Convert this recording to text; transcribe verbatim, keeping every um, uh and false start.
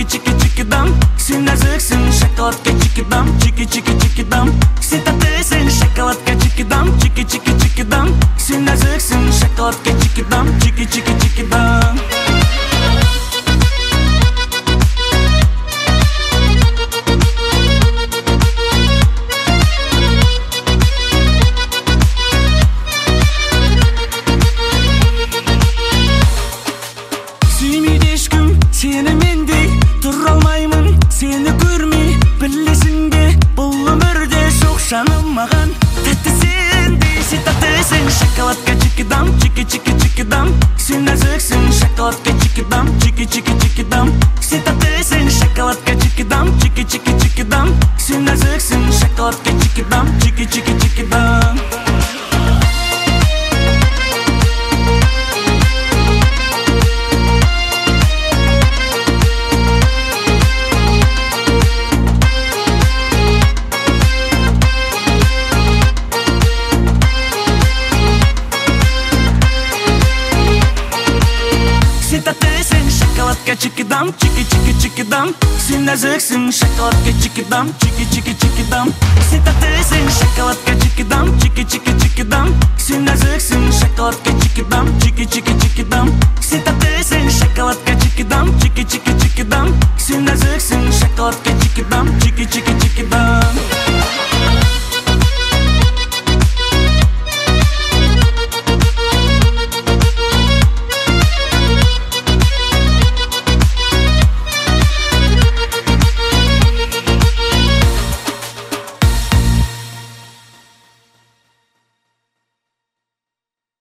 чики чики дам. Сен нәзіксің, шоколадка чики дам. Чики чики чики дам. Сен тәттісің, шоколадка чики дам. Чики чики чики дам. Сен нәзіксің, шоколадка чики дам. Чики чики чики дам. Сүймейді ешкім сені мендей, тұра алмаймын сені көрмей. Білесің бе, бұл өмірде жоқ жаным маған тәтті сендей. Сен тәттісің, шоколадка чики дам. Чики чики чики дам. Сен нәзіксің, шоколадка чики дам. Чики чики чики дам. Сен тәттісің, шоколадка чики дам. Чики чики чики дам. Сен нәзіксің, шоколадка чики дам. Чики чики чики дам. Сен тәттісің, шоколадка чики дам. Чики чики чики дам. Сен нәзіксің, шоколадка чики дам. Чики чики чики дам. Сен тәттісің, шоколадка чики дам. Чики чики чики дам. Сен нәзіксің, шоколадка чики дам. Чики чики чики дам. Сен тәттісің, шоколадка чики дам. Чики чики чики дам. Сен нәзіксің.